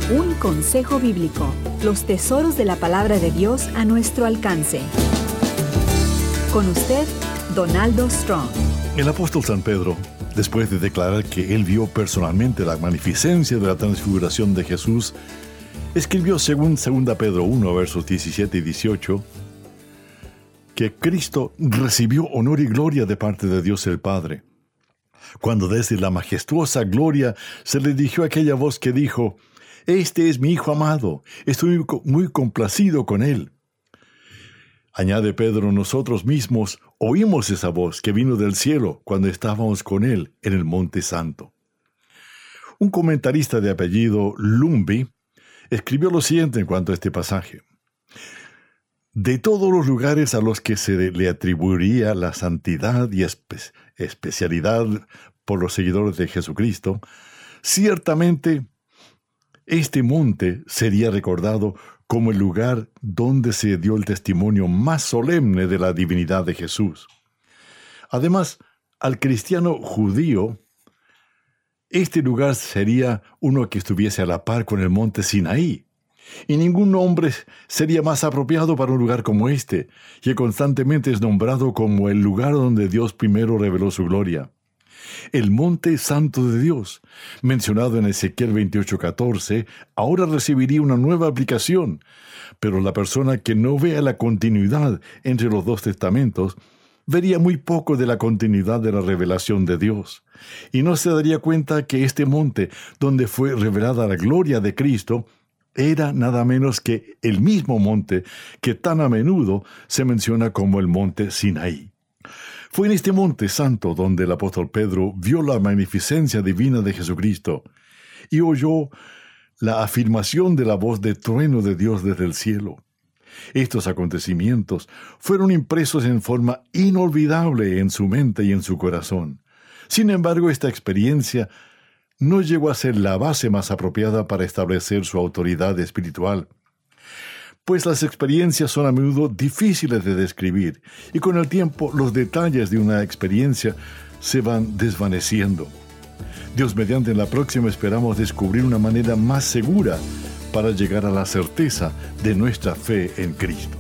Un consejo bíblico. Los tesoros de la palabra de Dios a nuestro alcance. Con usted, Donaldo Strong. El apóstol San Pedro, después de declarar que él vio personalmente la magnificencia de la transfiguración de Jesús, escribió según 2 Pedro 1, versos 17 y 18, que Cristo recibió honor y gloria de parte de Dios el Padre, cuando desde la majestuosa gloria se le dirigió aquella voz que dijo: «Este es mi Hijo amado, estoy muy complacido con él». Añade Pedro: nosotros mismos oímos esa voz que vino del cielo cuando estábamos con él en el Monte Santo. Un comentarista de apellido Lumby escribió lo siguiente en cuanto a este pasaje: de todos los lugares a los que se le atribuiría la santidad y especialidad por los seguidores de Jesucristo, ciertamente este monte sería recordado como el lugar donde se dio el testimonio más solemne de la divinidad de Jesús. Además, al cristiano judío, este lugar sería uno que estuviese a la par con el monte Sinaí, y ningún nombre sería más apropiado para un lugar como este, que constantemente es nombrado como el lugar donde Dios primero reveló su gloria. El Monte Santo de Dios, mencionado en Ezequiel 28:14, ahora recibiría una nueva aplicación, pero la persona que no vea la continuidad entre los dos testamentos vería muy poco de la continuidad de la revelación de Dios, y no se daría cuenta que este monte, donde fue revelada la gloria de Cristo, era nada menos que el mismo monte que tan a menudo se menciona como el monte Sinaí. Fue en este monte santo donde el apóstol Pedro vio la magnificencia divina de Jesucristo y oyó la afirmación de la voz de trueno de Dios desde el cielo. Estos acontecimientos fueron impresos en forma inolvidable en su mente y en su corazón. Sin embargo, esta experiencia no llegó a ser la base más apropiada para establecer su autoridad espiritual, pues las experiencias son a menudo difíciles de describir, y con el tiempo los detalles de una experiencia se van desvaneciendo. Dios mediante, en la próxima esperamos descubrir una manera más segura para llegar a la certeza de nuestra fe en Cristo.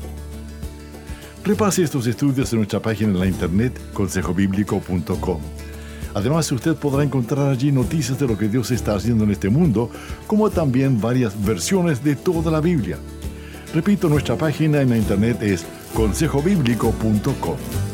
Repase estos estudios en nuestra página en la internet, consejobiblico.com. Además, usted podrá encontrar allí noticias de lo que Dios está haciendo en este mundo, como también varias versiones de toda la Biblia. Repito, nuestra página en la internet es consejobiblico.com.